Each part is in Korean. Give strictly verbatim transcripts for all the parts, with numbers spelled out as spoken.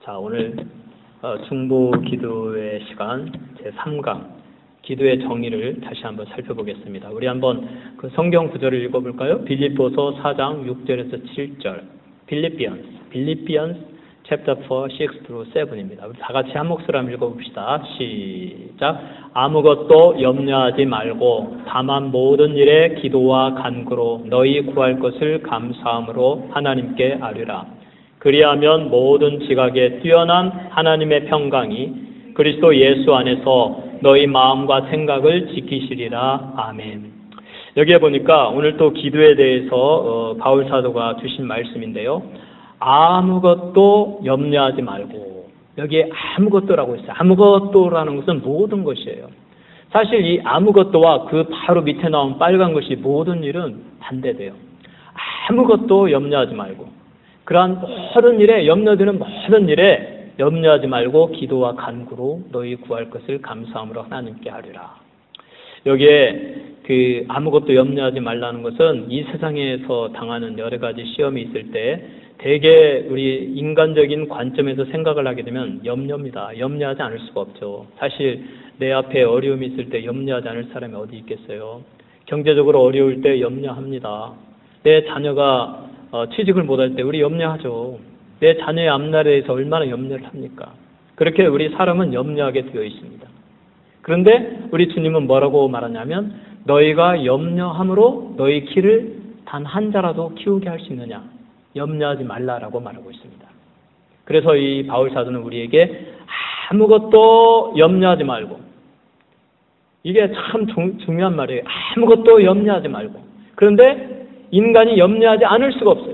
자, 오늘 어, 중보 기도의 시간 제삼 강 기도의 정의를 다시 한번 살펴보겠습니다. 우리 한번 그 성경 구절을 읽어볼까요? 빌립보서 사 장 육 절에서 칠 절. 빌리피언스, 빌리피언스 챕터 사, 육 through 칠입니다. 우리 다 같이 한 목소리 한번 읽어봅시다. 시작. 아무것도 염려하지 말고 다만 모든 일에 기도와 간구로 너희 구할 것을 감사함으로 하나님께 아뢰라. 그리하면 모든 지각에 뛰어난 하나님의 평강이 그리스도 예수 안에서 너희 마음과 생각을 지키시리라. 아멘. 여기에 보니까 오늘 또 기도에 대해서 어, 바울 사도가 주신 말씀인데요. 아무것도 염려하지 말고, 여기에 아무것도라고 했어요. 아무것도라는 것은 모든 것이에요. 사실 이 아무것도와 그 바로 밑에 나온 빨간 것이 모든 일은 반대돼요. 아무것도 염려하지 말고, 그러한 모든 일에, 염려되는 모든 일에 염려하지 말고 기도와 간구로 너희 구할 것을 감사함으로 하나님께 아뢰라. 여기에 그 아무것도 염려하지 말라는 것은 이 세상에서 당하는 여러 가지 시험이 있을 때 대개 우리 인간적인 관점에서 생각을 하게 되면 염려입니다. 염려하지 않을 수가 없죠. 사실 내 앞에 어려움이 있을 때 염려하지 않을 사람이 어디 있겠어요. 경제적으로 어려울 때 염려합니다. 내 자녀가 어, 취직을 못할 때 우리 염려하죠. 내 자녀의 앞날에 대해서 얼마나 염려를 합니까? 그렇게 우리 사람은 염려하게 되어 있습니다. 그런데 우리 주님은 뭐라고 말하냐면 너희가 염려함으로 너희 키를 단 한 자라도 키우게 할 수 있느냐? 염려하지 말라라고 말하고 있습니다. 그래서 이 바울 사도는 우리에게 아무것도 염려하지 말고, 이게 참 중, 중요한 말이에요. 아무것도 염려하지 말고. 그런데 인간이 염려하지 않을 수가 없어요.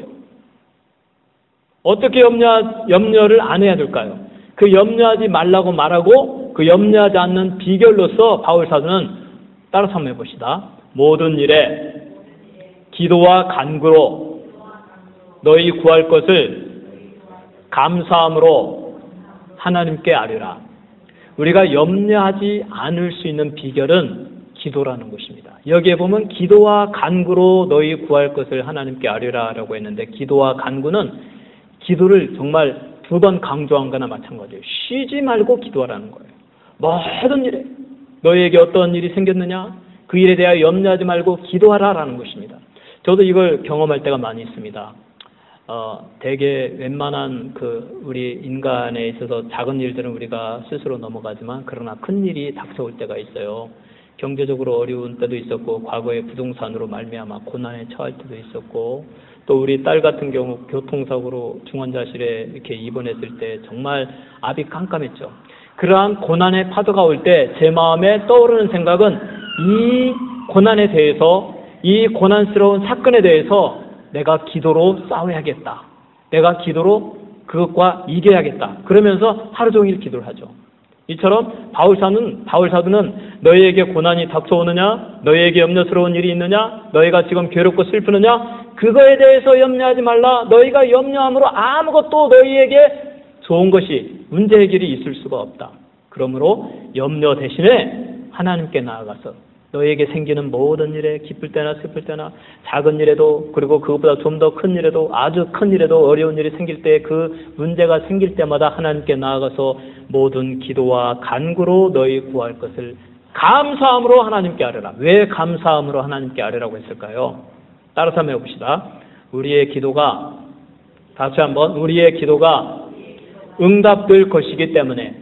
어떻게 염려, 염려를 안 해야 될까요? 그 염려하지 말라고 말하고 그 염려하지 않는 비결로서 바울 사도는 따라서 한번 해봅시다. 모든 일에 기도와 간구로 너희 구할 것을 감사함으로 하나님께 아뢰라. 우리가 염려하지 않을 수 있는 비결은 기도라는 것입니다. 여기에 보면 기도와 간구로 너희 구할 것을 하나님께 아뢰라라고 했는데, 기도와 간구는 기도를 정말 두 번 강조한 거나 마찬가지예요. 쉬지 말고 기도하라는 거예요. 모든 일에 너희에게 어떤 일이 생겼느냐, 그 일에 대하여 염려하지 말고 기도하라라는 것입니다. 저도 이걸 경험할 때가 많이 있습니다. 어, 대개 웬만한 그 우리 인간에 있어서 작은 일들은 우리가 스스로 넘어가지만 그러나 큰 일이 닥쳐올 때가 있어요. 경제적으로 어려운 때도 있었고, 과거에 부동산으로 말미암아 고난에 처할 때도 있었고, 또 우리 딸 같은 경우 교통사고로 중환자실에 이렇게 입원했을 때 정말 앞이 깜깜했죠. 그러한 고난의 파도가 올 때 제 마음에 떠오르는 생각은 이 고난에 대해서, 이 고난스러운 사건에 대해서 내가 기도로 싸워야겠다. 내가 기도로 그것과 이겨야겠다. 그러면서 하루 종일 기도를 하죠. 이처럼 바울사는, 바울사도는 너희에게 고난이 닥쳐오느냐, 너희에게 염려스러운 일이 있느냐, 너희가 지금 괴롭고 슬프느냐, 그거에 대해서 염려하지 말라. 너희가 염려함으로 아무것도 너희에게 좋은 것이, 문제 해결이 있을 수가 없다. 그러므로 염려 대신에 하나님께 나아가서 너희에게 생기는 모든 일에, 기쁠 때나 슬플 때나 작은 일에도, 그리고 그것보다 좀 더 큰 일에도, 아주 큰 일에도 어려운 일이 생길 때, 그 문제가 생길 때마다 하나님께 나아가서 모든 기도와 간구로 너희 구할 것을 감사함으로 하나님께 아뢰라. 왜 감사함으로 하나님께 아뢰라고 했을까요? 따라서 한번 해봅시다. 우리의 기도가, 다시 한번, 우리의 기도가 응답될 것이기 때문에,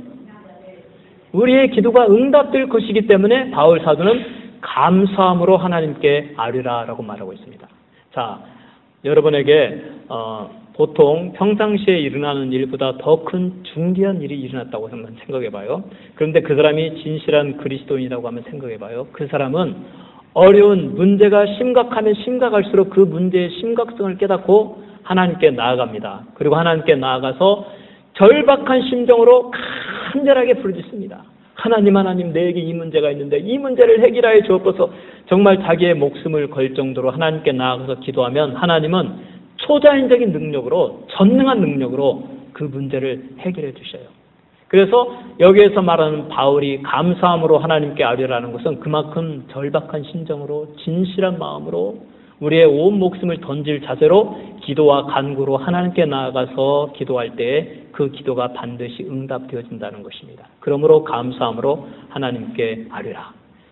우리의 기도가 응답될 것이기 때문에 바울 사도는 감사함으로 하나님께 아뢰라라고 말하고 있습니다. 자, 여러분에게 어, 보통 평상시에 일어나는 일보다 더 큰 중대한 일이 일어났다고 한번 생각해봐요. 그런데 그 사람이 진실한 그리스도인이라고 하면 생각해봐요. 그 사람은 어려운 문제가 심각하면 심각할수록 그 문제의 심각성을 깨닫고 하나님께 나아갑니다. 그리고 하나님께 나아가서 절박한 심정으로 간절하게 부르짖습니다. 하나님, 하나님, 내게 이 문제가 있는데 이 문제를 해결하여 주옵소서. 정말 자기의 목숨을 걸 정도로 하나님께 나아가서 기도하면 하나님은 초자연적인 능력으로, 전능한 능력으로 그 문제를 해결해 주셔요. 그래서 여기에서 말하는 바울이 감사함으로 하나님께 아뢰라는 것은 그만큼 절박한 심정으로, 진실한 마음으로, 우리의 온 목숨을 던질 자세로 기도와 간구로 하나님께 나아가서 기도할 때 그 기도가 반드시 응답되어진다는 것입니다. 그러므로 감사함으로 하나님께 아뢰라.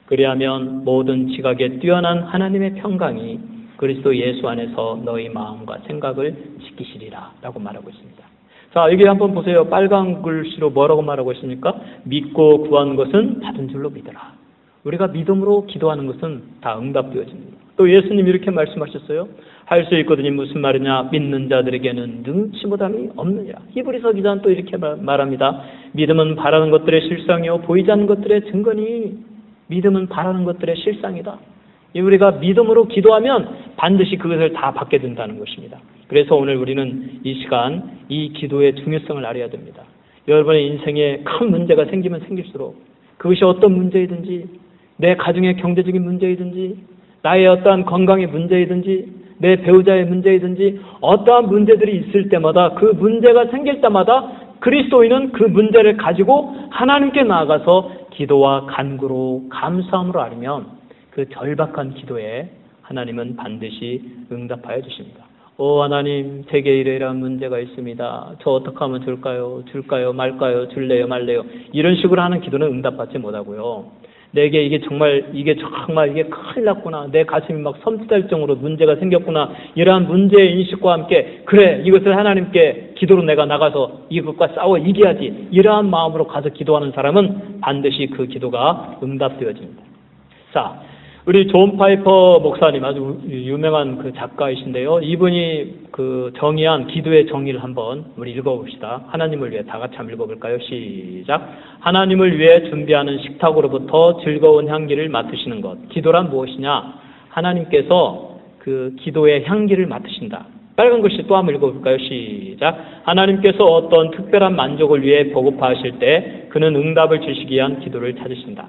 그리하면 모든 지각에 뛰어난 하나님의 평강이 그리스도 예수 안에서 너희 마음과 생각을 지키시리라 라고 말하고 있습니다. 자, 여기 한번 보세요. 빨간 글씨로 뭐라고 말하고 있습니까? 믿고 구한 것은 받은 줄로 믿어라. 우리가 믿음으로 기도하는 것은 다 응답되어집니다. 또 예수님 이렇게 말씀하셨어요. 할 수 있거든요. 무슨 말이냐? 믿는 자들에게는 능치 못함이 없느니라. 히브리서 기자는 또 이렇게 말합니다. 믿음은 바라는 것들의 실상이요 보이지 않는 것들의 증거니. 믿음은 바라는 것들의 실상이다. 우리가 믿음으로 기도하면 반드시 그것을 다 받게 된다는 것입니다. 그래서 오늘 우리는 이 시간 이 기도의 중요성을 알아야 됩니다. 여러분의 인생에 큰 문제가 생기면 생길수록 그것이 어떤 문제이든지 내 가정의 경제적인 문제이든지 나의 어떠한 건강의 문제이든지 내 배우자의 문제이든지 어떠한 문제들이 있을 때마다 그 문제가 생길 때마다 그리스도인은 그 문제를 가지고 하나님께 나아가서 기도와 간구로 감사함으로 아뢰면 그 절박한 기도에 하나님은 반드시 응답하여 주십니다. 오 하나님, 제게 이러이러한 문제가 있습니다. 저 어떻게 하면 줄까요? 줄까요? 말까요? 줄래요? 말래요? 이런 식으로 하는 기도는 응답받지 못하고요. 내게 이게 정말 이게 정말 이게 큰일 났구나. 내 가슴이 막 섬찟할 정도로 문제가 생겼구나. 이러한 문제의 인식과 함께 그래 이것을 하나님께 기도로 내가 나가서 이것과 싸워 이겨야지. 이러한 마음으로 가서 기도하는 사람은 반드시 그 기도가 응답되어집니다. 자, 우리 존 파이퍼 목사님 아주 유명한 그 작가이신데요. 이분이 그 정의한 기도의 정의를 한번 우리 읽어봅시다. 하나님을 위해 다 같이 한번 읽어볼까요? 시작. 하나님을 위해 준비하는 식탁으로부터 즐거운 향기를 맡으시는 것. 기도란 무엇이냐? 하나님께서 그 기도의 향기를 맡으신다. 빨간 글씨 또 한번 읽어볼까요? 시작. 하나님께서 어떤 특별한 만족을 위해 보고파하실 때 그는 응답을 주시기 위한 기도를 찾으신다.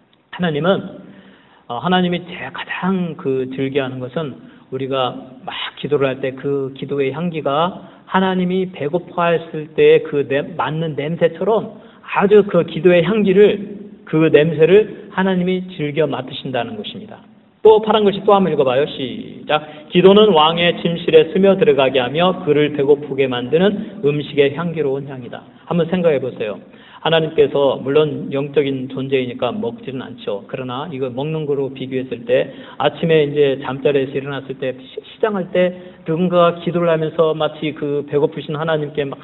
하나님은 하나님이 제일 가장 그 즐겨하는 것은 우리가 막 기도를 할 때 그 기도의 향기가 하나님이 배고파했을 때 그 맞는 냄새처럼 아주 그 기도의 향기를 그 냄새를 하나님이 즐겨 맡으신다는 것입니다. 또 파란 글씨 또 한번 읽어봐요. 시작. 기도는 왕의 침실에 스며들어가게 하며 그를 배고프게 만드는 음식의 향기로운 향이다. 한번 생각해 보세요. 하나님께서 물론 영적인 존재이니까 먹지는 않죠. 그러나 이거 먹는 거로 비교했을 때 아침에 이제 잠자리에서 일어났을 때 시장할 때 누군가가 기도를 하면서 마치 그 배고프신 하나님께 막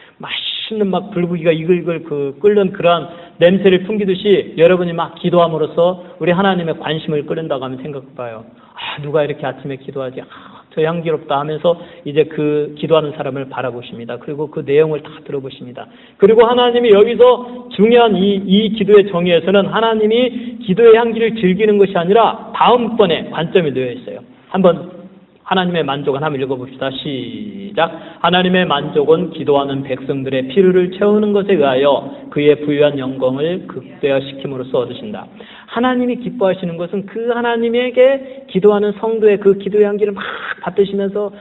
맛있는 막 불고기가 이글이글 그 끓는 그러한 냄새를 풍기듯이 여러분이 막 기도함으로써 우리 하나님의 관심을 끌는다고 하면 생각해봐요. 아, 누가 이렇게 아침에 기도하지? 아, 저 향기롭다 하면서 이제 그 기도하는 사람을 바라보십니다. 그리고 그 내용을 다 들어보십니다. 그리고 하나님이 여기서 중요한 이, 이 기도의 정의에서는 하나님이 기도의 향기를 즐기는 것이 아니라 다음번에 관점이 놓여 있어요. 한번 하나님의 만족은 한번 읽어봅시다. 시작. 하나님의 만족은 기도하는 백성들의 필요를 채우는 것에 의하여 그의 부유한 영광을 극대화시킴으로써 얻으신다. 하나님이 기뻐하시는 것은 그 하나님에게 기도하는 성도의 그 기도의 향기를 막 받으시면서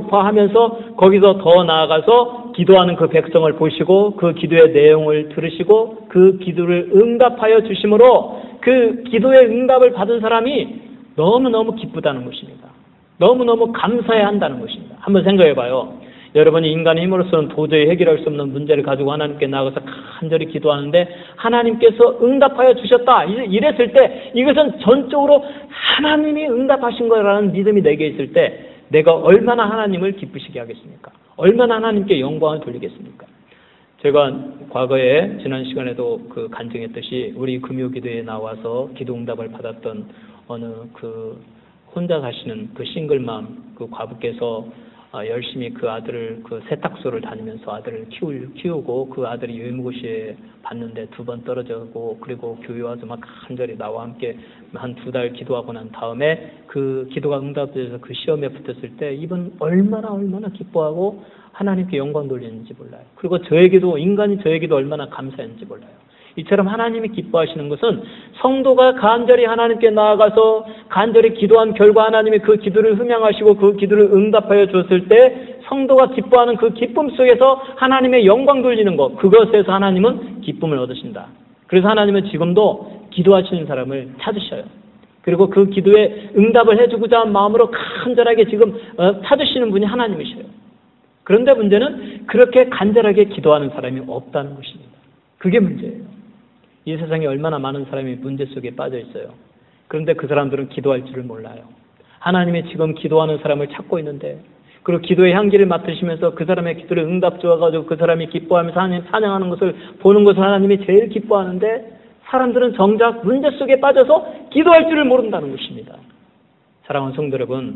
배고파하면서 거기서 더 나아가서 기도하는 그 백성을 보시고 그 기도의 내용을 들으시고 그 기도를 응답하여 주심으로 그 기도의 응답을 받은 사람이 너무너무 기쁘다는 것입니다. 너무너무 감사해야 한다는 것입니다. 한번 생각해 봐요. 여러분이 인간의 힘으로서는 도저히 해결할 수 없는 문제를 가지고 하나님께 나가서 간절히 기도하는데 하나님께서 응답하여 주셨다. 이랬을 때 이것은 전적으로 하나님이 응답하신 거라는 믿음이 내게 있을 때 내가 얼마나 하나님을 기쁘시게 하겠습니까? 얼마나 하나님께 영광을 돌리겠습니까? 제가 과거에 지난 시간에도 그 간증했듯이 우리 금요기도에 나와서 기도 응답을 받았던 어느 그 혼자 사시는 그 싱글맘 그 과부께서 열심히 그 아들을 그 세탁소를 다니면서 아들을 키울, 키우고 그 아들이 유일무고시에 봤는데 두 번 떨어졌고 그리고 교회 와서 막 간절히 나와 함께 한 두 달 기도하고 난 다음에 그 기도가 응답돼서 그 시험에 붙었을 때 이분 얼마나 얼마나 기뻐하고 하나님께 영광 돌리는지 몰라요. 그리고 저에게도 인간이 저에게도 얼마나 감사했는지 몰라요. 이처럼 하나님이 기뻐하시는 것은 성도가 간절히 하나님께 나아가서 간절히 기도한 결과 하나님이 그 기도를 흠양하시고 그 기도를 응답하여 줬을 때 성도가 기뻐하는 그 기쁨 속에서 하나님의 영광 돌리는 것, 그것에서 하나님은 기쁨을 얻으신다. 그래서 하나님은 지금도 기도하시는 사람을 찾으셔요. 그리고 그 기도에 응답을 해주고자 한 마음으로 간절하게 지금 찾으시는 분이 하나님이셔요. 그런데 문제는 그렇게 간절하게 기도하는 사람이 없다는 것입니다. 그게 문제예요. 이 세상에 얼마나 많은 사람이 문제 속에 빠져 있어요. 그런데 그 사람들은 기도할 줄을 몰라요. 하나님이 지금 기도하는 사람을 찾고 있는데, 그리고 기도의 향기를 맡으시면서 그 사람의 기도를 응답 주어가지고 그 사람이 기뻐하면서 하나님 찬양하는 것을 보는 것을 하나님이 제일 기뻐하는데, 사람들은 정작 문제 속에 빠져서 기도할 줄을 모른다는 것입니다. 사랑하는 성도 여러분,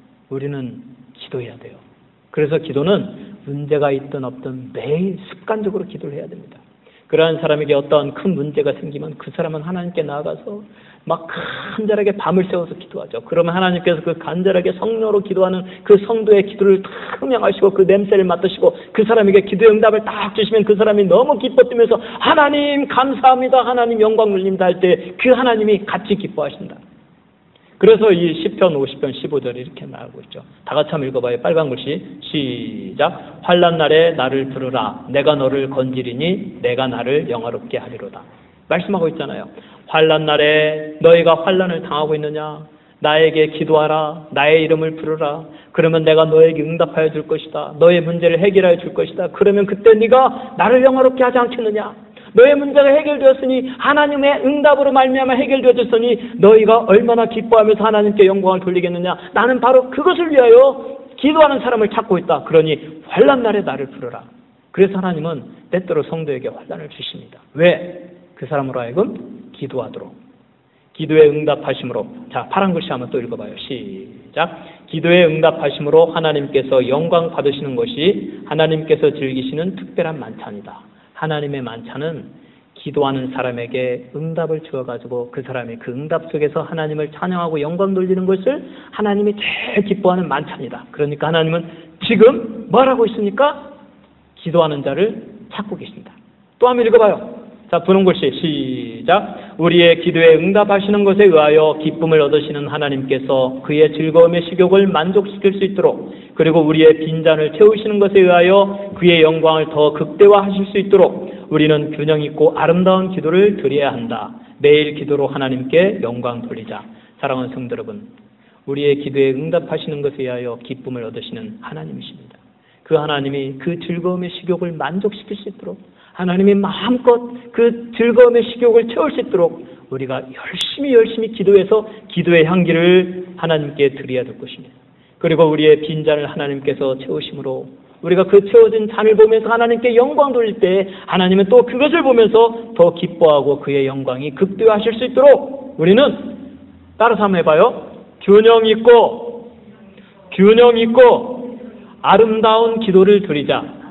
우리는 기도해야 돼요. 그래서 기도는 문제가 있든 없든 매일 습관적으로 기도를 해야 됩니다. 그러한 사람에게 어떠한 큰 문제가 생기면 그 사람은 하나님께 나아가서 막 간절하게 밤을 새워서 기도하죠. 그러면 하나님께서 그 간절하게 성령으로 기도하는 그 성도의 기도를 다 흠양하시고 그 냄새를 맡으시고 그 사람에게 기도의 응답을 딱 주시면 그 사람이 너무 기뻐 뛰면서 하나님 감사합니다, 하나님 영광 돌립니다 할 때 그 하나님이 같이 기뻐하신다. 그래서 이 시편 오십 편 십오 절에 이렇게 말하고 있죠. 다 같이 한번 읽어봐요. 빨간 글씨 시작. 환난 날에 나를 부르라. 내가 너를 건지리니 내가 나를 영화롭게 하리로다. 말씀하고 있잖아요. 환난 날에 너희가 환난을 당하고 있느냐? 나에게 기도하라. 나의 이름을 부르라. 그러면 내가 너에게 응답하여 줄 것이다. 너의 문제를 해결하여 줄 것이다. 그러면 그때 네가 나를 영화롭게 하지 않겠느냐? 너의 문제가 해결되었으니 하나님의 응답으로 말미암아 해결되었으니 너희가 얼마나 기뻐하면서 하나님께 영광을 돌리겠느냐? 나는 바로 그것을 위하여 기도하는 사람을 찾고 있다. 그러니 환난 날에 나를 부르라. 그래서 하나님은 때때로 성도에게 환난을 주십니다. 왜? 그 사람으로 하여금 기도하도록. 기도에 응답하심으로. 자, 파란 글씨 한번 또 읽어봐요. 시작. 기도에 응답하심으로 하나님께서 영광 받으시는 것이 하나님께서 즐기시는 특별한 만찬이다. 하나님의 만찬은 기도하는 사람에게 응답을 주어가지고 그 사람이 그 응답 속에서 하나님을 찬양하고 영광 돌리는 것을 하나님이 제일 기뻐하는 만찬이다. 그러니까 하나님은 지금 뭘 하고 있습니까? 기도하는 자를 찾고 계십니다. 또 한번 읽어봐요. 자, 분홍 글씨 시작. 우리의 기도에 응답하시는 것에 의하여 기쁨을 얻으시는 하나님께서 그의 즐거움의 식욕을 만족시킬 수 있도록, 그리고 우리의 빈잔을 채우시는 것에 의하여 그의 영광을 더 극대화하실 수 있도록 우리는 균형 있고 아름다운 기도를 드려야 한다. 매일 기도로 하나님께 영광 돌리자. 사랑하는 성도 여러분, 우리의 기도에 응답하시는 것에 의하여 기쁨을 얻으시는 하나님이십니다. 그 하나님이 그 즐거움의 식욕을 만족시킬 수 있도록, 하나님이 마음껏 그 즐거움의 식욕을 채울 수 있도록 우리가 열심히 열심히 기도해서 기도의 향기를 하나님께 드려야 될 것입니다. 그리고 우리의 빈잔을 하나님께서 채우심으로 우리가 그 채워진 잔을 보면서 하나님께 영광 돌릴 때 하나님은 또 그것을 보면서 더 기뻐하고 그의 영광이 극대화하실 수 있도록 우리는 따라서 한번 해봐요. 균형 있고 균형 있고 아름다운 기도를 드리자.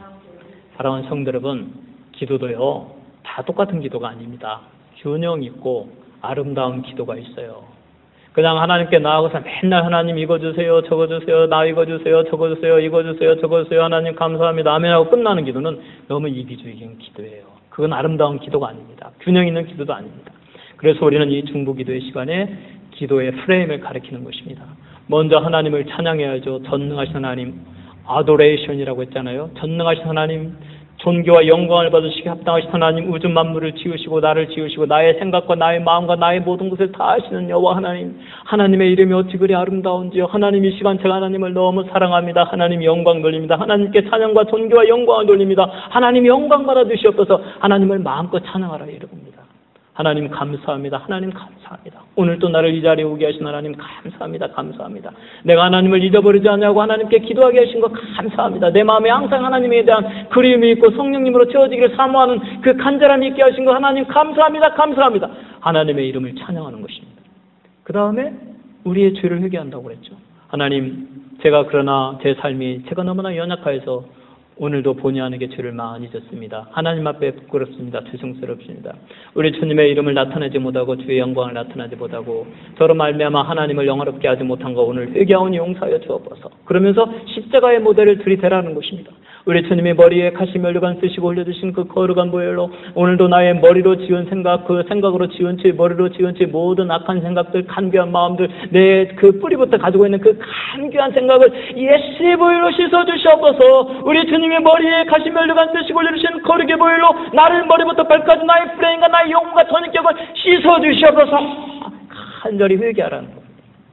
사랑하는 성도 여러분, 기도도요 다 똑같은 기도가 아닙니다. 균형 있고 아름다운 기도가 있어요. 그냥 하나님께 나아가서 맨날 하나님 이거 주세요, 저거 주세요, 나 이거 주세요, 저거 주세요, 이거 주세요, 저거 주세요, 하나님 감사합니다, 아멘 하고 끝나는 기도는 너무 이기주의적인 기도예요. 그건 아름다운 기도가 아닙니다. 균형 있는 기도도 아닙니다. 그래서 우리는 이 중보기도의 시간에 기도의 프레임을 가리키는 것입니다. 먼저 하나님을 찬양해야죠. 전능하신 하나님, 아도레이션이라고 했잖아요. 전능하신 하나님, 존귀와 영광을 받으시기 합당하신 하나님, 우주 만물을 지으시고 나를 지으시고 나의 생각과 나의 마음과 나의 모든 것을 다 아시는 여호와 하나님, 하나님의 이름이 어찌 그리 아름다운지요. 하나님, 이 시간 제가 하나님을 너무 사랑합니다. 하나님 영광 돌립니다. 하나님께 찬양과 존귀와 영광을 돌립니다. 하나님 영광 받아 주시옵소서. 하나님을 마음껏 찬양하라 이러겁니다. 하나님 감사합니다. 하나님 감사합니다. 오늘 또 나를 이 자리에 오게 하신 하나님 감사합니다. 감사합니다. 내가 하나님을 잊어버리지 않냐고 하나님께 기도하게 하신 것 감사합니다. 내 마음에 항상 하나님에 대한 그리움이 있고 성령님으로 채워지기를 사모하는 그 간절함이 있게 하신 것 하나님 감사합니다. 감사합니다. 하나님의 이름을 찬양하는 것입니다. 그 다음에 우리의 죄를 회개한다고 그랬죠. 하나님, 제가 그러나 제 삶이 제가 너무나 연약하여서 오늘도 본의 아니게 죄를 많이 졌습니다. 하나님 앞에 부끄럽습니다. 죄송스럽습니다. 우리 주님의 이름을 나타내지 못하고 주의 영광을 나타내지 못하고 저로 말미암아 하나님을 영화롭게 하지 못한 거 오늘 회개하오니 용서하여 주옵소서. 그러면서 십자가의 모델을 들이대라는 것입니다. 우리 주님이 머리에 가시면류관 쓰시고 올려주신 그 거룩한 보혈로 오늘도 나의 머리로 지은 생각, 그 생각으로 지은 죄, 머리로 지은 죄, 모든 악한 생각들, 간교한 마음들, 내 그 뿌리부터 가지고 있는 그 간교한 생각을 예수의 보혈로 씻어주시옵소서. 우리 주님이 머리에 가시면류관 쓰시고 올려주신 거룩의 보혈로 나를 머리부터 발까지 나의 프레임과 나의 영혼과 전인격을 씻어주시옵소서. 간절히 회개하라는 겁니다.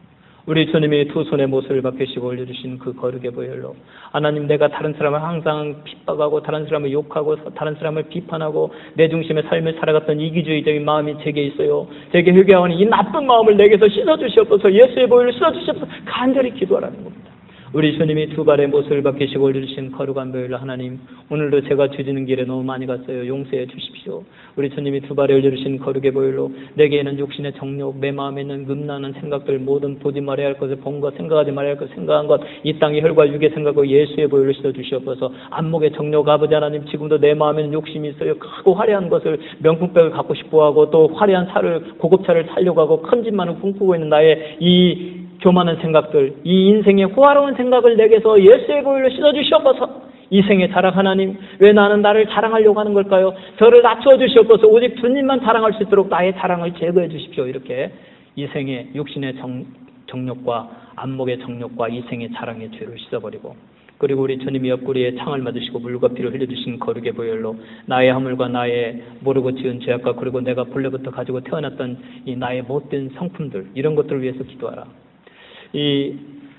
우리 주님이 두 손에 못을 박히시고 올려주신 그 거룩의 보혈로 하나님, 내가 다른 사람을 항상 핍박하고 다른 사람을 욕하고 다른 사람을 비판하고 내 중심의 삶을 살아갔던 이기주의적인 마음이 제게 있어요. 제게 회개하오니 이 나쁜 마음을 내게서 씻어주시옵소서. 예수의 보혈로 씻어주시옵소서. 간절히 기도하라는 겁니다. 우리 주님이 두 발의 못을 박히시고 올려주신 거룩한 보혈로 하나님, 오늘도 제가 뒤지는 길에 너무 많이 갔어요. 용서해 주십시오. 우리 주님이 두 발에 올려주신 거룩의 보혈로 내게 있는 육신의 정욕, 내 마음에 있는 음란한 생각들, 모든 보지 말아야 할 것을 본 것, 생각하지 말아야 할 것, 생각한 것, 이 땅의 혈과 육의 생각을 예수의 보혈로 씻어주시옵소서. 안목의 정욕, 아버지 하나님, 지금도 내 마음에는 욕심이 있어요. 크고 화려한 것을, 명품백을 갖고 싶어하고 또 화려한 차를, 고급차를 타려고 하고 큰 집만을 꿈꾸고 있는 나의 이 교만한 생각들, 이 인생의 호화로운 생각을 내게서 예수의 보혈로 씻어주시옵소서. 이 생의 자랑 하나님, 왜 나는 나를 자랑하려고 하는 걸까요? 저를 낮춰 주시옵소서. 오직 주님만 자랑할 수 있도록 나의 자랑을 제거해 주십시오. 이렇게 이 생의 육신의 정, 정욕과 안목의 정욕과 이 생의 자랑의 죄를 씻어버리고, 그리고 우리 주님이 옆구리에 창을 맞으시고 물과 피를 흘려주신 거룩의 보혈로 나의 허물과 나의 모르고 지은 죄악과 그리고 내가 본래부터 가지고 태어났던 이 나의 못된 성품들, 이런 것들을 위해서 기도하라. 이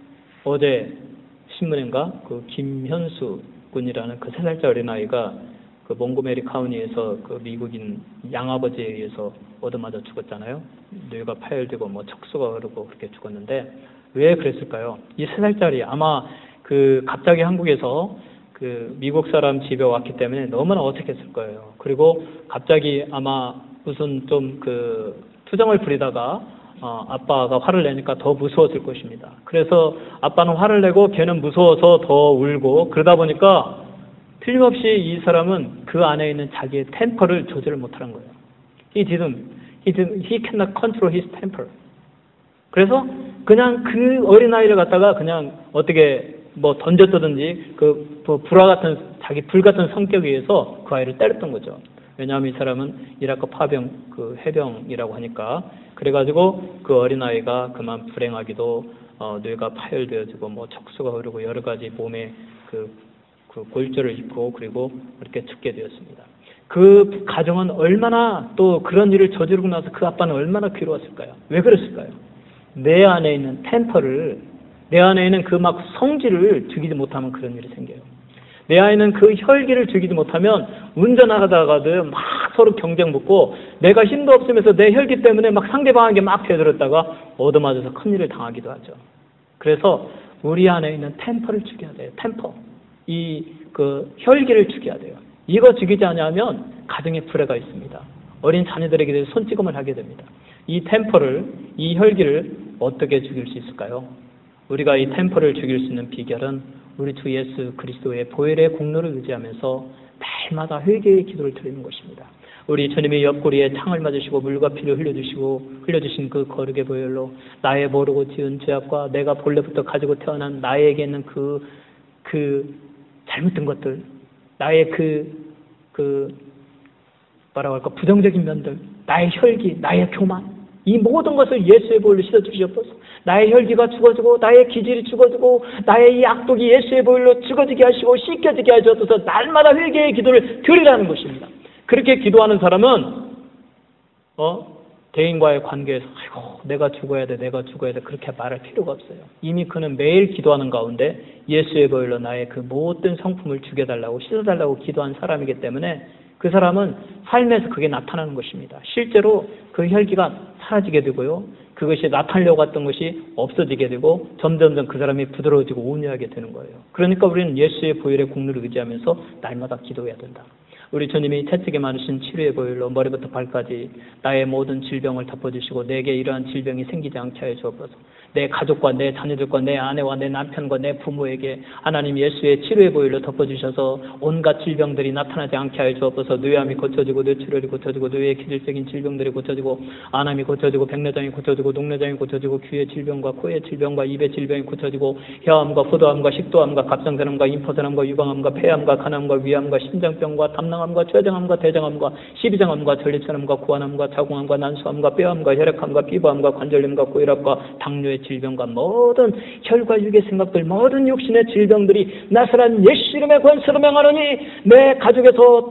어제 신문인가 그 김현수 군이라는 그 세 살짜리 어린아이가 그 몽고메리 카운티에서 그 미국인 양아버지에 의해서 얻어맞아 죽었잖아요. 뇌가 파열되고 뭐 척수가 흐르고 그렇게 죽었는데 왜 그랬을까요? 이 세 살짜리 아마 그 갑자기 한국에서 그 미국 사람 집에 왔기 때문에 너무나 어색했을 거예요. 그리고 갑자기 아마 무슨 좀 그 투정을 부리다가 어, 아빠가 화를 내니까 더 무서웠을 것입니다. 그래서 아빠는 화를 내고 걔는 무서워서 더 울고, 그러다 보니까 틀림없이 이 사람은 그 안에 있는 자기의 템퍼를 조절을 못하는 거예요. He didn't, he didn't, he cannot control his temper. 그래서 그냥 그 어린아이를 갖다가 그냥 어떻게 뭐 던졌다든지 그 불화 같은, 자기 불 같은 성격에 의해서 그 아이를 때렸던 거죠. 왜냐하면 이 사람은 이라크 파병 그 해병이라고 하니까. 그래가지고 그 어린아이가 그만 불행하기도 어, 뇌가 파열되어지고 뭐 척수가 흐르고 여러 가지 몸에 그, 그 골절을 입고 그리고 그렇게 죽게 되었습니다. 그 가정은 얼마나 또 그런 일을 저지르고 나서 그 아빠는 얼마나 괴로웠을까요? 왜 그랬을까요? 내 안에 있는 템퍼를, 내 안에 있는 그 막 성질을 죽이지 못하면 그런 일이 생겨요. 내 안에는 그 혈기를 죽이지 못하면 운전하다가도 막 서로 경쟁 붙고 내가 힘도 없으면서 내 혈기 때문에 막 상대방에게 막 되들었다가 얻어맞아서 큰일을 당하기도 하죠. 그래서 우리 안에 있는 템퍼를 죽여야 돼요. 템퍼. 이 그 혈기를 죽여야 돼요. 이거 죽이지 않으면 가정에 불화가 있습니다. 어린 자녀들에게 손찌검을 하게 됩니다. 이 템퍼를, 이 혈기를 어떻게 죽일 수 있을까요? 우리가 이 템퍼를 죽일 수 있는 비결은 우리 주 예수 그리스도의 보혈의 공로를 의지하면서 날마다 회개의 기도를 드리는 것입니다. 우리 주님이 옆구리에 창을 맞으시고 물과 피를 흘려주시고 흘려주신 그 거룩의 보혈로 나의 모르고 지은 죄악과 내가 본래부터 가지고 태어난 나에게 있는 그, 그 잘못된 것들, 나의 그, 그 뭐라고 할까 부정적인 면들, 나의 혈기, 나의 교만, 이 모든 것을 예수의 보혈로 씻어주시옵소서. 나의 혈기가 죽어지고 나의 기질이 죽어지고 나의 이 악독이 예수의 보혈로 죽어지게 하시고 씻겨지게 하셔서 날마다 회개의 기도를 드리라는 것입니다. 그렇게 기도하는 사람은 어 대인과의 관계에서 아이고 내가 죽어야 돼 내가 죽어야 돼 그렇게 말할 필요가 없어요. 이미 그는 매일 기도하는 가운데 예수의 보혈로 나의 그 못된 성품을 죽여달라고 씻어달라고 기도한 사람이기 때문에 그 사람은 삶에서 그게 나타나는 것입니다. 실제로 그 혈기가 사라지게 되고요. 그것이 나타나려고 했던 것이 없어지게 되고 점점점 그 사람이 부드러워지고 온유하게 되는 거예요. 그러니까 우리는 예수의 보혈의 공로를 의지하면서 날마다 기도해야 된다. 우리 주님이 채찍에 많으신 치료의 보혈로 머리부터 발까지 나의 모든 질병을 덮어주시고 내게 이러한 질병이 생기지 않게 하여 주옵소서. 내 가족과 내 자녀들과 내 아내와 내 남편과 내 부모에게 하나님 예수의 치료의 보혈로 덮어주셔서 온갖 질병들이 나타나지 않게 하여 주옵소서. 뇌암이 고쳐지고 뇌출혈이 고쳐지고 뇌의 기질적인 질병들이 고쳐지고 안암이 고쳐지고 백내장이 고쳐지고 녹내장이 고쳐지고 귀의 질병과 코의 질병과 입의 질병이 고쳐지고 혀암과 포도암과 식도암과 갑상선암과 임포선암과 유방암과 폐암과 간암과 위암과 심장병과 담낭암과 췌장암과 대장암과 십이장암과 전립선암과 고환암과 자궁암과 난수암과 뼈암과 혈액암과 피부암과 관절염과 고혈압과 당뇨의 질병과 모든 혈과 육의 생각들 모든 육신의 질병들이 나사란 예수 이름의 권세로 명하노니 내 가족에서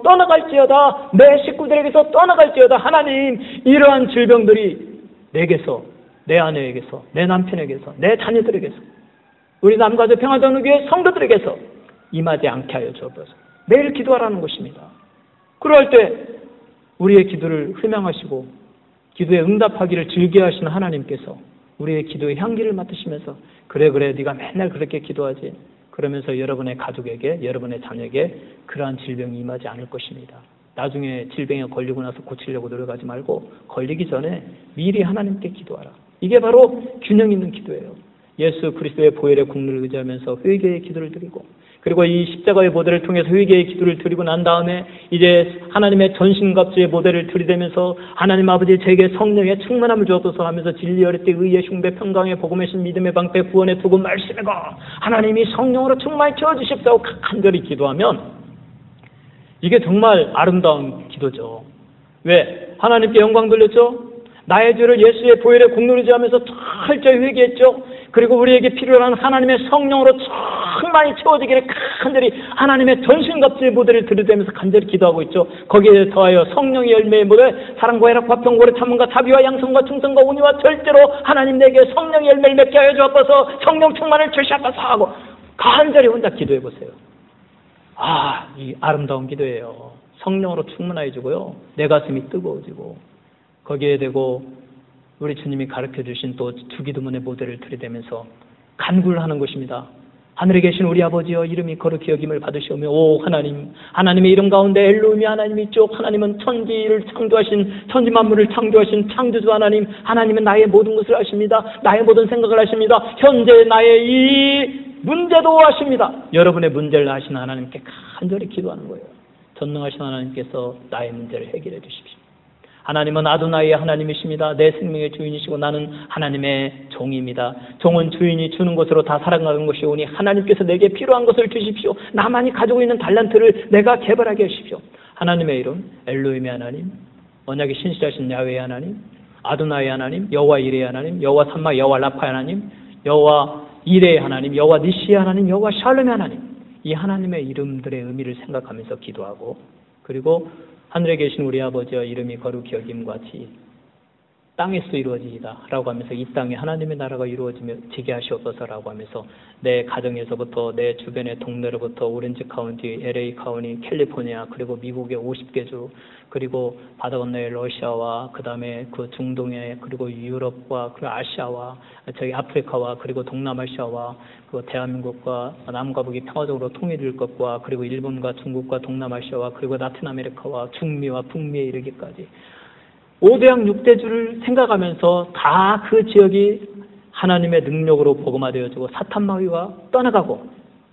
떠나갈지어다 내 식구들에게서 떠나갈지어다. 하나님 이러한 질병들이 내게서 내 아내에게서, 내 남편에게서, 내 자녀들에게서, 우리 남가족 평화전우교회 성도들에게서 임하지 않게 하여 주옵소서. 매일 기도하라는 것입니다. 그럴 때 우리의 기도를 흠양하시고 기도에 응답하기를 즐겨하시는 하나님께서 우리의 기도의 향기를 맡으시면서 그래 그래 네가 맨날 그렇게 기도하지, 그러면서 여러분의 가족에게, 여러분의 자녀에게 그러한 질병이 임하지 않을 것입니다. 나중에 질병에 걸리고 나서 고치려고 노력하지 말고 걸리기 전에 미리 하나님께 기도하라. 이게 바로 균형 있는 기도예요. 예수 그리스도의 보혈의 국물을 의지하면서 회개의 기도를 드리고, 그리고 이 십자가의 모델을 통해서 회개의 기도를 드리고 난 다음에 이제 하나님의 전신갑주의 모델을 들이대면서 하나님 아버지 제게 성령의 충만함을 주옵소서 하면서 진리 어릴 때 의의 흉배 평강의 복음의 신 믿음의 방패 구원의 투구 말씀이고 하나님이 성령으로 충만히 채워주십사고 간절히 기도하면 이게 정말 아름다운 기도죠. 왜? 하나님께 영광 돌렸죠? 나의 죄를 예수의 보혈의 공로를 지하면서 철저히 회개했죠. 그리고 우리에게 필요한 하나님의 성령으로 충만히 채워지기를 간절히 하나님의 전신갑주의 모델을 들이대면서 간절히 기도하고 있죠. 거기에 더하여 성령의 열매의 모델, 사랑과 희락과 평고를 참음과 자비와 양성과 충성과 온유와 절제로 하나님 내게 성령의 열매를 맺게 하여 주옵소서. 성령 충만을 주시옵소서 하고 간절히 혼자 기도해 보세요. 아, 이 아름다운 기도예요. 성령으로 충만해 주고요, 내 가슴이 뜨거워지고 거기에 대고 우리 주님이 가르쳐 주신 또 주기도문의 모델을 들이대면서 간구를 하는 것입니다. 하늘에 계신 우리 아버지여 이름이 거룩히 여김을 받으시오며 오 하나님, 하나님의 이름 가운데 엘로힘이 하나님이 있죠. 하나님은 천지를 창조하신, 천지 만물을 창조하신 창조주 하나님, 하나님은 나의 모든 것을 아십니다. 나의 모든 생각을 아십니다. 현재 나의 이 문제도 아십니다. 여러분의 문제를 아시는 하나님께 간절히 기도하는 거예요. 전능하신 하나님께서 나의 문제를 해결해 주십시오. 하나님은 아도나이의 하나님이십니다. 내 생명의 주인이시고 나는 하나님의 종입니다. 종은 주인이 주는 것으로 다 살아가는 것이오니 하나님께서 내게 필요한 것을 주십시오. 나만이 가지고 있는 달란트를 내가 개발하게 하십시오. 하나님의 이름 엘로힘의 하나님, 언약의 신실하신 야훼의 하나님, 아도나이의 하나님, 여호와 이레의 하나님, 여호와 삼마, 여호와 라파의 하나님, 여호와 이레의 하나님, 여호와 니시의 하나님, 여호와 샬롬의 하나님, 이 하나님의 이름들의 의미를 생각하면서 기도하고, 그리고 하늘에 계신 우리 아버지와 이름이 거룩히 여김같이 땅에서 이루어지이다 라고 하면서 이 땅에 하나님의 나라가 이루어지게 하시옵소서라고 하면서 내 가정에서부터 내 주변의 동네로부터 오렌지 카운티, 엘에이 카운티, 캘리포니아, 그리고 미국의 오십 개 주, 그리고 바다 건너의 러시아와 그 다음에 그 중동의, 그리고 유럽과 그리고 아시아와 저희 아프리카와 그리고 동남아시아와 그 대한민국과 남과 북이 평화적으로 통일될 것과, 그리고 일본과 중국과 동남아시아와 그리고 라틴 아메리카와 중미와 북미에 이르기까지 오대양 육대주를 생각하면서 다 그 지역이 하나님의 능력으로 복음화되어지고 사탄 마귀가 떠나가고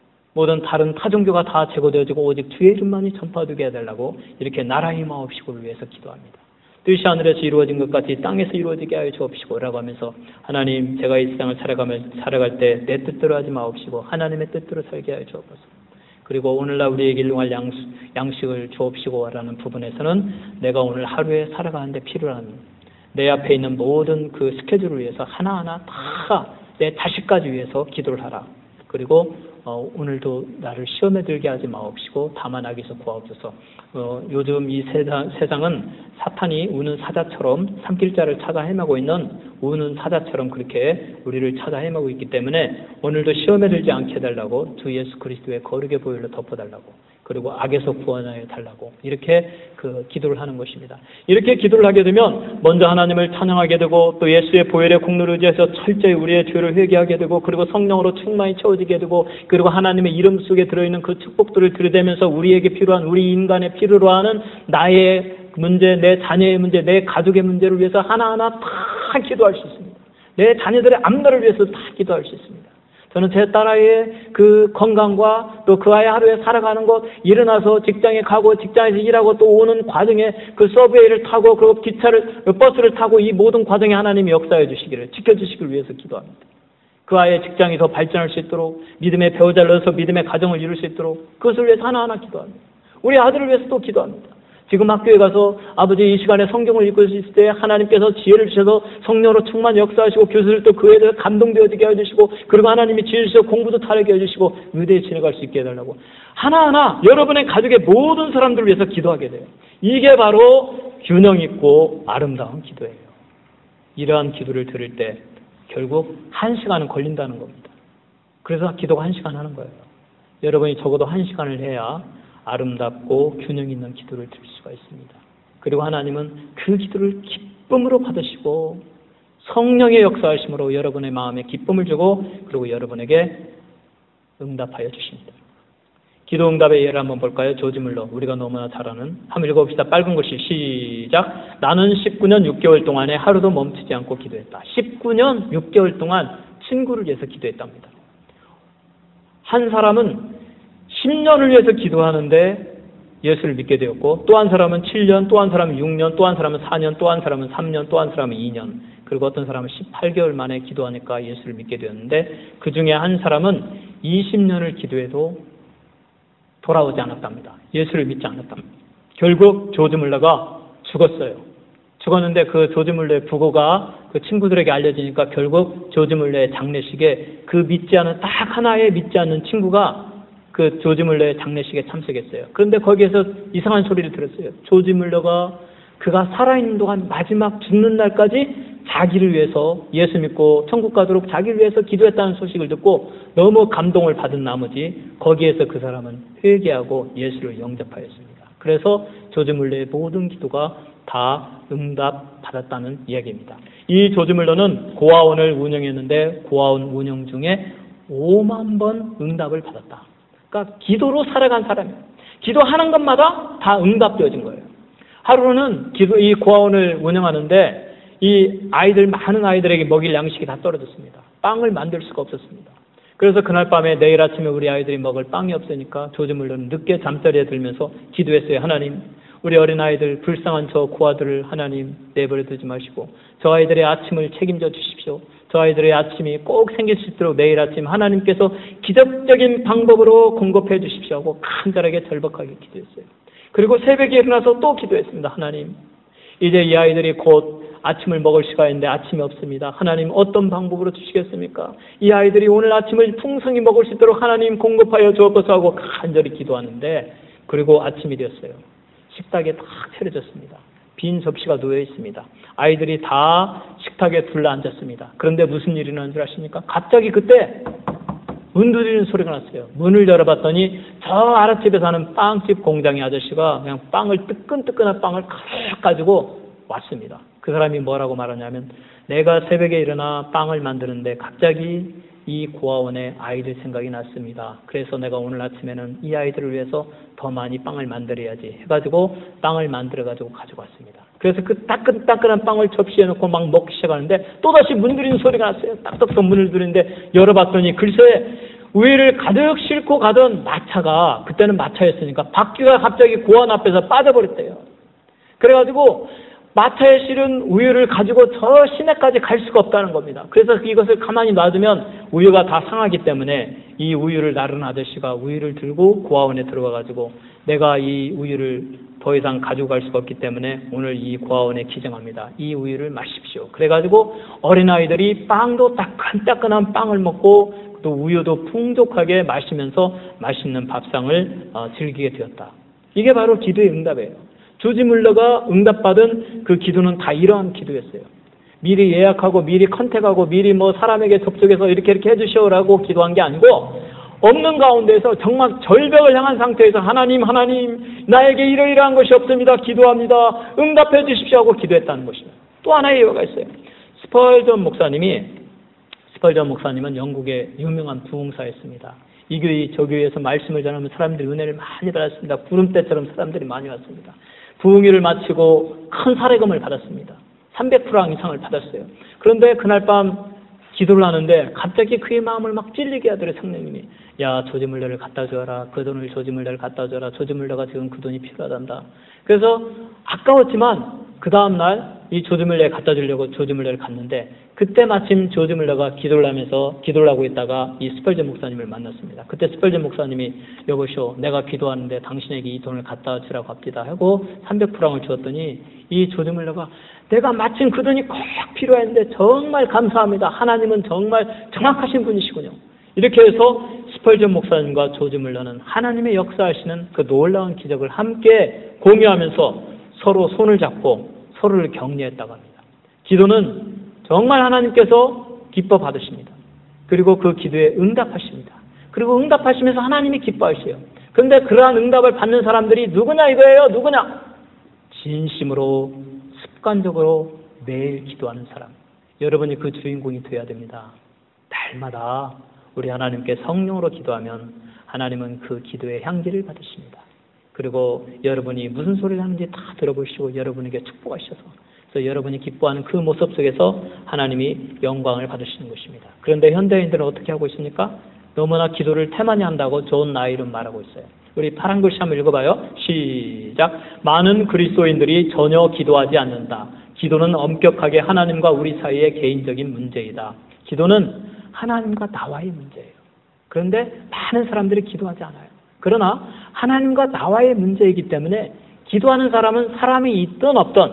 모든 다른 타종교가 다 제거되어지고 오직 주의 이름만이 전파되게 해달라고 이렇게 나라의 마옵시고를 위해서 기도합니다. 뜻이 하늘에서 이루어진 것 같이 땅에서 이루어지게 하여 주옵시고 라고 하면서 하나님, 제가 이 세상을 살아가면, 살아갈 때 내 뜻대로 하지 마옵시고 하나님의 뜻대로 살게 하여 주옵소서. 그리고 오늘날 우리에게 일용할 양수, 양식을 주옵시고 라는 부분에서는 내가 오늘 하루에 살아가는데 필요한 내 앞에 있는 모든 그 스케줄을 위해서 하나하나 다 내 자식까지 위해서 기도를 하라. 그리고 어, 오늘도 나를 시험에 들게 하지 마옵시고 다만 악에서 구하옵소서. 어, 요즘 이 세상, 세상은 사탄이 우는 사자처럼 산길자를 찾아 헤매고 있는 우는 사자처럼 그렇게 우리를 찾아 헤매고 있기 때문에 오늘도 시험에 들지 않게 해달라고 주 예수 그리스도의 거룩의 보혈로 덮어달라고, 그리고 악에서 구원하여 달라고 이렇게 그 기도를 하는 것입니다. 이렇게 기도를 하게 되면 먼저 하나님을 찬양하게 되고 또 예수의 보혈의 공로를 의지해서 철저히 우리의 죄를 회개하게 되고, 그리고 성령으로 충만히 채워지게 되고, 그리고 하나님의 이름 속에 들어있는 그 축복들을 들이대면서 우리에게 필요한, 우리 인간의 필요로 하는 나의 문제, 내 자녀의 문제, 내 가족의 문제를 위해서 하나하나 다 기도할 수 있습니다. 내 자녀들의 앞날을 위해서 다 기도할 수 있습니다. 저는 제 딸아이의 그 건강과 또 그 아이 하루에 살아가는 것, 일어나서 직장에 가고 직장에서 일하고 또 오는 과정에 그 서브웨이를 타고 그리고 기차를, 버스를 타고 이 모든 과정에 하나님이 역사해 주시기를, 지켜주시기를 위해서 기도합니다. 그 아이의 직장이 더 발전할 수 있도록, 믿음의 배우자를 넣어서 믿음의 가정을 이룰 수 있도록 그것을 위해서 하나하나 기도합니다. 우리 아들을 위해서 또 기도합니다. 지금 학교에 가서 아버지 이 시간에 성경을 읽을 수 있을 때 하나님께서 지혜를 주셔서 성령으로 충만 역사하시고 교수들도 그에 대해서 감동되어지게 해주시고, 그리고 하나님이 지혜 주셔서 공부도 잘하게 해주시고 의대에 지나갈 수 있게 해달라고 하나하나 여러분의 가족의 모든 사람들을 위해서 기도하게 돼요. 이게 바로 균형 있고 아름다운 기도예요. 이러한 기도를 들을 때 결국 한 시간은 걸린다는 겁니다. 그래서 기도가 한 시간 하는 거예요. 여러분이 적어도 한 시간을 해야 아름답고 균형 있는 기도를 드릴 수가 있습니다. 그리고 하나님은 그 기도를 기쁨으로 받으시고 성령의 역사하심으로 여러분의 마음에 기쁨을 주고 그리고 여러분에게 응답하여 주십니다. 기도 응답의 예를 한번 볼까요? 조지 물러, 우리가 너무나 잘 아는. 한번 읽어봅시다. 빨간 글씨 시작. 나는 십구 년 육 개월 동안에 하루도 멈추지 않고 기도했다. 십구 년 육 개월 동안 친구를 위해서 기도했답니다. 한 사람은 십 년을 위해서 기도하는데 예수를 믿게 되었고, 또 한 사람은 칠 년, 또 한 사람은 육 년, 또 한 사람은 사 년, 또 한 사람은 삼 년, 또 한 사람은 이 년, 그리고 어떤 사람은 십팔 개월 만에 기도하니까 예수를 믿게 되었는데, 그 중에 한 사람은 이십 년을 기도해도 돌아오지 않았답니다. 예수를 믿지 않았답니다. 결국 조지 물러가 죽었어요. 죽었는데 그 조지 물러의 부고가 그 친구들에게 알려지니까 결국 조지 물러의 장례식에 그 믿지 않은 딱 하나의 믿지 않는 친구가 그 조지 물러의 장례식에 참석했어요. 그런데 거기에서 이상한 소리를 들었어요. 조지 물러가 그가 살아있는 동안 마지막 죽는 날까지 자기를 위해서 예수 믿고 천국 가도록 자기를 위해서 기도했다는 소식을 듣고 너무 감동을 받은 나머지 거기에서 그 사람은 회개하고 예수를 영접하였습니다. 그래서 조지 물러의 모든 기도가 다 응답 받았다는 이야기입니다. 이 조지 물러는 고아원을 운영했는데 고아원 운영 중에 오만 번 응답을 받았다. 그러니까 기도로 살아간 사람이에요. 기도하는 것마다 다 응답되어진 거예요. 하루는 기도, 이 고아원을 운영하는데 이 아이들, 많은 아이들에게 먹일 양식이 다 떨어졌습니다. 빵을 만들 수가 없었습니다. 그래서 그날 밤에 내일 아침에 우리 아이들이 먹을 빵이 없으니까 조지 물러는 늦게 잠자리에 들면서 기도했어요. 하나님, 우리 어린아이들, 불쌍한 저 고아들을 하나님 내버려 두지 마시고 저 아이들의 아침을 책임져 주십시오. 저 아이들의 아침이 꼭 생길 수 있도록 내일 아침 하나님께서 기적적인 방법으로 공급해 주십시오 하고 간절하게 절박하게 기도했어요. 그리고 새벽에 일어나서 또 기도했습니다. 하나님, 이제 이 아이들이 곧 아침을 먹을 시간인데 아침이 없습니다. 하나님, 어떤 방법으로 주시겠습니까? 이 아이들이 오늘 아침을 풍성히 먹을 수 있도록 하나님 공급하여 주옵소서 하고 간절히 기도하는데, 그리고 아침이 되었어요. 식탁에 딱 차려졌습니다. 빈 접시가 놓여 있습니다. 아이들이 다 식탁에 둘러앉았습니다. 그런데 무슨 일이 나는 줄 아십니까? 갑자기 그때 문 두드리는 소리가 났어요. 문을 열어봤더니 저 아랫집에 사는 빵집 공장의 아저씨가 그냥 빵을, 뜨끈뜨끈한 빵을 가득 가지고 왔습니다. 그 사람이 뭐라고 말하냐면, 내가 새벽에 일어나 빵을 만드는데 갑자기 이 고아원의 아이들 생각이 났습니다. 그래서 내가 오늘 아침에는 이 아이들을 위해서 더 많이 빵을 만들어야지 해가지고 빵을 만들어가지고 가지고 왔습니다. 그래서 그 따끈따끈한 빵을 접시에 넣고 막 먹기 시작하는데 또다시 문 두드리는 소리가 났어요. 딱딱딱 문을 두드리는데 열어봤더니 글쎄 우유를 가득 싣고 가던 마차가, 그때는 마차였으니까 바퀴가 갑자기 고아원 앞에서 빠져버렸대요. 그래가지고 마차에 실은 우유를 가지고 저 시내까지 갈 수가 없다는 겁니다. 그래서 이것을 가만히 놔두면 우유가 다 상하기 때문에 이 우유를 나르는 아저씨가 우유를 들고 고아원에 들어가가지고 내가 이 우유를 더 이상 가지고 갈 수가 없기 때문에 오늘 이 고아원에 기증합니다. 이 우유를 마십시오. 그래가지고 어린아이들이 빵도 따끈따끈한 빵을 먹고 또 우유도 풍족하게 마시면서 맛있는 밥상을 즐기게 되었다. 이게 바로 기도의 응답이에요. 조지 물러가 응답받은 그 기도는 다 이러한 기도였어요. 미리 예약하고 미리 컨택하고 미리 뭐 사람에게 접촉해서 이렇게 이렇게 해주시오라고 기도한 게 아니고 없는 가운데서 정말 절벽을 향한 상태에서 하나님 하나님 나에게 이러이러한 것이 없습니다. 기도합니다. 응답해 주십시오 하고 기도했다는 것입니다. 또 하나의 예화가 있어요. 스펄전 목사님이 스펄전 목사님은 영국의 유명한 부흥사였습니다. 이 교회 저 교회에서 말씀을 전하면 사람들이 은혜를 많이 받았습니다. 구름대처럼 사람들이 많이 왔습니다. 부흥회를 마치고 큰 사례금을 받았습니다. 삼백 프랑 이상을 받았어요. 그런데 그날 밤 기도를 하는데 갑자기 그의 마음을 막 찔리게 하더래. 성령님이, 야 조지 물러를 갖다 줘라. 그 돈을 조지 물러를 갖다 줘라. 조지 물러가 지금 그 돈이 필요하단다. 그래서 아까웠지만 그 다음날 이 조지 물러에 갖다 주려고 조지 물러를 갔는데 그때 마침 조지 물러가 기도를 하면서 기도를 하고 있다가 이 스펄전 목사님을 만났습니다. 그때 스펄전 목사님이 여보시오, 내가 기도하는데 당신에게 이 돈을 갖다 주라고 합니다 하고 삼백 프랑을 주었더니 이 조지 물러가 내가 마침 그 돈이 꼭 필요했는데 정말 감사합니다. 하나님은 정말 정확하신 분이시군요. 이렇게 해서 스펄전 목사님과 조지 물러는 하나님의 역사하시는 그 놀라운 기적을 함께 공유하면서 서로 손을 잡고 서로를 격려했다고 합니다. 기도는 정말 하나님께서 기뻐 받으십니다. 그리고 그 기도에 응답하십니다. 그리고 응답하시면서 하나님이 기뻐하세요. 그런데 그러한 응답을 받는 사람들이 누구냐 이거예요. 누구냐? 진심으로 습관적으로 매일 기도하는 사람. 여러분이 그 주인공이 되어야 됩니다. 날마다 우리 하나님께 성령으로 기도하면 하나님은 그 기도의 향기를 받으십니다. 그리고 여러분이 무슨 소리를 하는지 다 들어보시고 여러분에게 축복하셔서 그래서 여러분이 기뻐하는 그 모습 속에서 하나님이 영광을 받으시는 것입니다. 그런데 현대인들은 어떻게 하고 있습니까? 너무나 기도를 태만히 한다고 존 나일은 말하고 있어요. 우리 파란 글씨 한번 읽어봐요. 시작. 많은 그리스도인들이 전혀 기도하지 않는다. 기도는 엄격하게 하나님과 우리 사이의 개인적인 문제이다. 기도는 하나님과 나와의 문제예요. 그런데 많은 사람들이 기도하지 않아요. 그러나 하나님과 나와의 문제이기 때문에 기도하는 사람은 사람이 있든 없든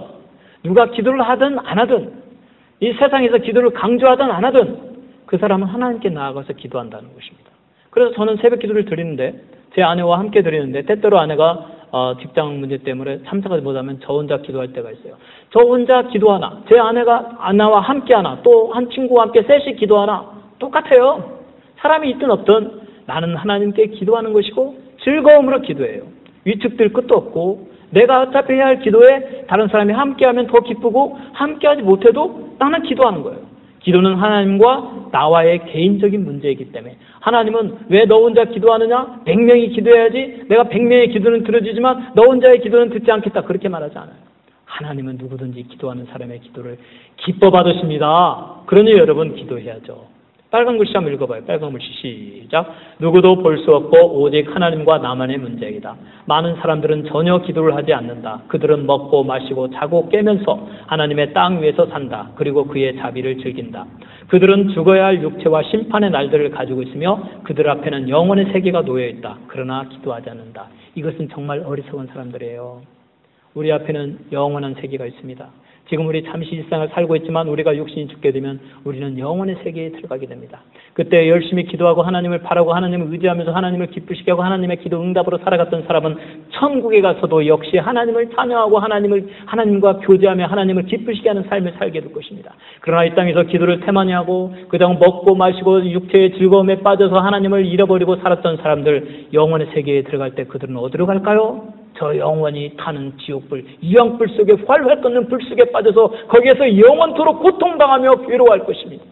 누가 기도를 하든 안 하든 이 세상에서 기도를 강조하든 안 하든 그 사람은 하나님께 나아가서 기도한다는 것입니다. 그래서 저는 새벽 기도를 드리는데 제 아내와 함께 드리는데 때때로 아내가 어, 직장 문제 때문에 참석하지 못하면 저 혼자 기도할 때가 있어요. 저 혼자 기도하나 제 아내가 아내와 함께 하나 또 한 친구와 함께 셋이 기도하나 똑같아요. 사람이 있든 없든 나는 하나님께 기도하는 것이고 즐거움으로 기도해요. 위축될 것도 없고 내가 어차피 해야 할 기도에 다른 사람이 함께하면 더 기쁘고 함께하지 못해도 나는 기도하는 거예요. 기도는 하나님과 나와의 개인적인 문제이기 때문에 하나님은 왜 너 혼자 기도하느냐? 백 명이 기도해야지 내가 백 명의 기도는 들어주지만 너 혼자의 기도는 듣지 않겠다 그렇게 말하지 않아요. 하나님은 누구든지 기도하는 사람의 기도를 기뻐 받으십니다. 그러니 여러분 기도해야죠. 빨간 글씨 한번 읽어봐요. 빨간 글씨 시작. 누구도 볼 수 없고 오직 하나님과 나만의 문제이다. 많은 사람들은 전혀 기도를 하지 않는다. 그들은 먹고 마시고 자고 깨면서 하나님의 땅 위에서 산다. 그리고 그의 자비를 즐긴다. 그들은 죽어야 할 육체와 심판의 날들을 가지고 있으며 그들 앞에는 영원의 세계가 놓여있다. 그러나 기도하지 않는다. 이것은 정말 어리석은 사람들이에요. 우리 앞에는 영원한 세계가 있습니다. 지금 우리 잠시 일상을 살고 있지만 우리가 육신이 죽게 되면 우리는 영원의 세계에 들어가게 됩니다. 그때 열심히 기도하고 하나님을 바라고 하나님을 의지하면서 하나님을 기쁘시게 하고 하나님의 기도 응답으로 살아갔던 사람은 천국에 가서도 역시 하나님을 찬양하고 하나님을 하나님과 교제하며 하나님을 기쁘시게 하는 삶을 살게 될 것입니다. 그러나 이 땅에서 기도를 태만히 하고 그다음 먹고 마시고 육체의 즐거움에 빠져서 하나님을 잃어버리고 살았던 사람들 영원의 세계에 들어갈 때 그들은 어디로 갈까요? 저 영원히 타는 지옥불, 이왕불 속에 활활 끓는 불 속에 빠져서 거기에서 영원토록 고통당하며 괴로워할 것입니다.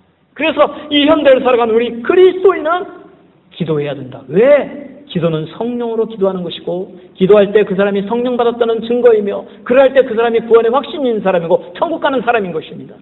그래서 이 현대를 살아가는 우리 그리스도인은 기도해야 된다. 왜? 기도는 성령으로 기도하는 것이고 기도할 때 그 사람이 성령 받았다는 증거이며 그럴 때 그 사람이 구원의 확신이 있는 사람이고 천국 가는 사람인 것입니다.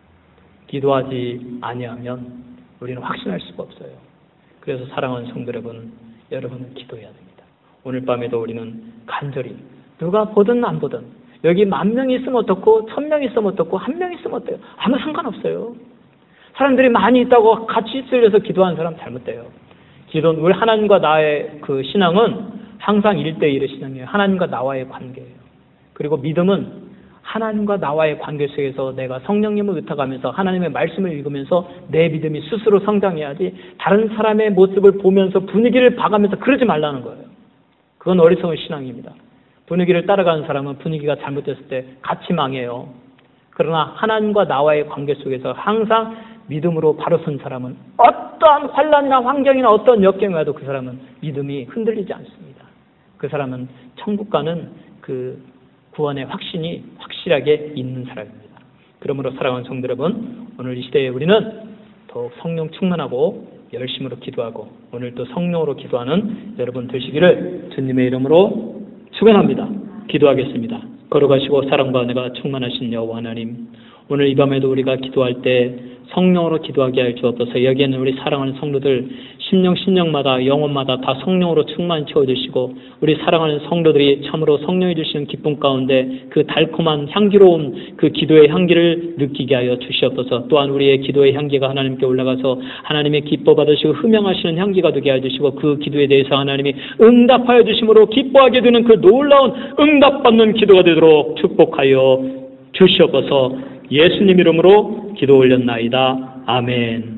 기도하지 아니하면 우리는 확신할 수가 없어요. 그래서 사랑하는 성도 여러분, 여러분은 기도해야 됩니다. 오늘 밤에도 우리는 간절히 누가 보든 안 보든 여기 만 명이 있으면 어떻고 천 명이 있으면 어떻고 한 명 있으면 어때요? 아무 상관없어요. 사람들이 많이 있다고 같이 있으려서 기도하는 사람 잘못돼요. 기도는 우리 하나님과 나의 그 신앙은 항상 일 대 일의 신앙이에요. 하나님과 나와의 관계예요. 그리고 믿음은 하나님과 나와의 관계 속에서 내가 성령님을 의탁하면서 하나님의 말씀을 읽으면서 내 믿음이 스스로 성장해야지 다른 사람의 모습을 보면서 분위기를 봐가면서 그러지 말라는 거예요. 그건 어리석은 신앙입니다. 분위기를 따라가는 사람은 분위기가 잘못됐을 때 같이 망해요. 그러나 하나님과 나와의 관계 속에서 항상 믿음으로 바로 선 사람은 어떠한 환난이나 환경이나 어떤 역경이 와도 그 사람은 믿음이 흔들리지 않습니다. 그 사람은 천국 가는 그 구원의 확신이 확실하게 있는 사람입니다. 그러므로 사랑하는 성도 여러분, 오늘 이 시대에 우리는 더욱 성령 충만하고 열심으로 기도하고 오늘 또 성령으로 기도하는 여러분 되시기를 주님의 이름으로 축원합니다. 기도하겠습니다. 걸어가시고 사랑과 은혜가 충만하신 여호와 하나님, 오늘 이 밤에도 우리가 기도할 때 성령으로 기도하게 할 주옵소서. 여기에는 우리 사랑하는 성도들 심령 심령마다 영혼마다 다 성령으로 충만히 채워주시고 우리 사랑하는 성도들이 참으로 성령이 주시는 기쁨 가운데 그 달콤한 향기로운 그 기도의 향기를 느끼게 하여 주시옵소서. 또한 우리의 기도의 향기가 하나님께 올라가서 하나님의 기뻐 받으시고 흠양하시는 향기가 되게 해주시고 그 기도에 대해서 하나님이 응답하여 주심으로 기뻐하게 되는 그 놀라운 응답받는 기도가 되도록 축복하여 주시옵소서. 예수님 이름으로 기도 올렸나이다. 아멘.